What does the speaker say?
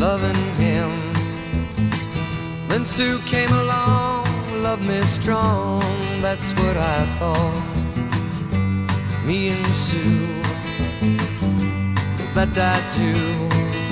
loving him. Then Sue came along, loved me strong, that's what I thought. Me and Sue, that I do.